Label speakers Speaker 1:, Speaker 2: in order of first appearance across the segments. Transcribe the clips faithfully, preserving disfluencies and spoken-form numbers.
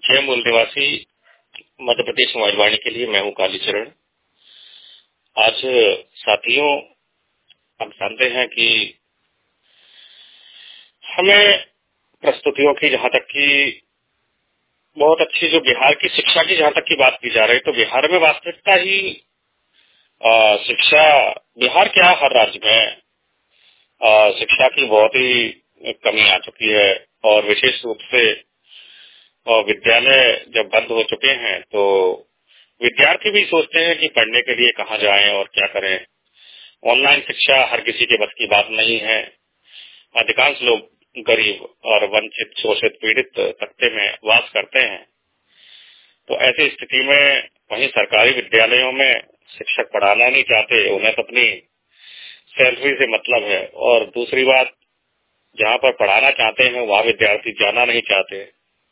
Speaker 1: जय मूल निवासी मध्य प्रदेश मोबाइल वाणी के लिए मैं हूँ कालीचरण। आज साथियों, आप जानते हैं कि हमें प्रस्तुतियों की जहाँ तक की बहुत अच्छी जो बिहार की शिक्षा की जहाँ तक की बात की जा रही है, तो बिहार में वास्तविकता ही आ, शिक्षा बिहार क्या हर राज्य में आ, शिक्षा की बहुत ही कमी आ चुकी है। और विशेष रूप से और विद्यालय जब बंद हो चुके हैं तो विद्यार्थी भी सोचते हैं कि पढ़ने के लिए कहाँ जाएं और क्या करें। ऑनलाइन शिक्षा हर किसी के बस की बात नहीं है। अधिकांश लोग गरीब और वंचित, शोषित, पीड़ित तबके में वास करते हैं। तो ऐसी स्थिति में वहीं सरकारी विद्यालयों में शिक्षक पढ़ाना नहीं चाहते, उन्हें तो अपनी सैलरी से मतलब है। और दूसरी बात, जहाँ पर पढ़ाना चाहते हैं वहाँ विद्यार्थी जाना नहीं चाहते,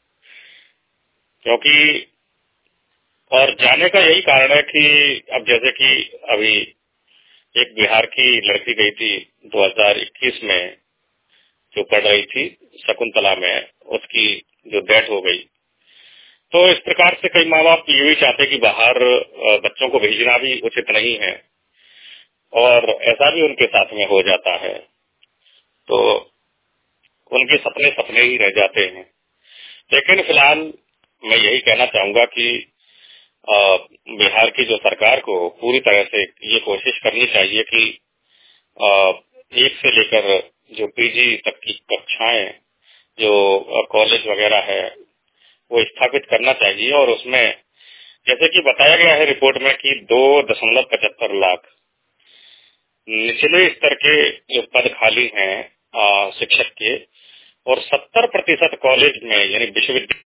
Speaker 1: क्योंकि और जाने का यही कारण है कि अब जैसे कि अभी एक बिहार की लड़की गई थी दो हज़ार इक्कीस में, जो पढ़ रही थी शकुंतला में, उसकी जो डेथ हो गई। तो इस प्रकार से कई माँ बाप ये भी चाहते कि बाहर बच्चों को भेजना भी उचित नहीं है, और ऐसा भी उनके साथ में हो जाता है। तो उनके सपने सपने ही रह जाते हैं। लेकिन फिलहाल मैं यही कहना चाहूंगा कि बिहार की जो सरकार को पूरी तरह से ये कोशिश करनी चाहिए कि एक से लेकर जो पीजी तक की कक्षाएं, जो कॉलेज वगैरह है, वो स्थापित करना चाहिए। और उसमें जैसे कि बताया गया है रिपोर्ट में कि दो दशमलव पचहत्तर लाख निचले स्तर के जो पद खाली हैं शिक्षक के, और सत्तर प्रतिशत कॉलेज में यानी विश्वविद्यालय